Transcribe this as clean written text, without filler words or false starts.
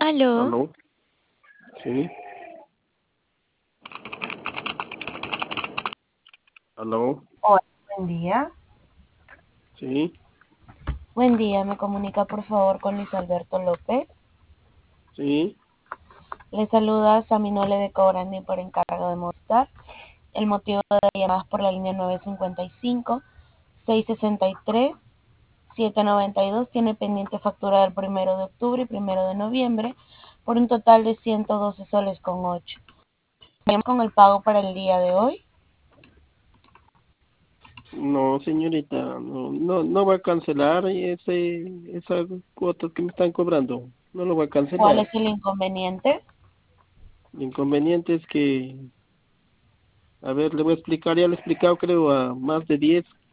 Aló, ¿Aló? Sí. ¿Aló? Hola, buen día. Sí. Buen día, me comunica por favor con Luis Alberto López. Sí. Le saluda Saminole de Cobrandi por encargo de Movistar. El motivo de la llamada es por la línea 955-663-792. Tiene pendiente factura del 1 de octubre y 1 de noviembre por un total de 112 soles con 8. Vamos con el pago para el día de hoy. No, señorita, no va a cancelar esa cuota que me están cobrando. No lo va a ¿Cuál cancelar. es el inconveniente? El inconveniente es que, a ver, le voy a explicar, ya le he explicado creo a más de 10.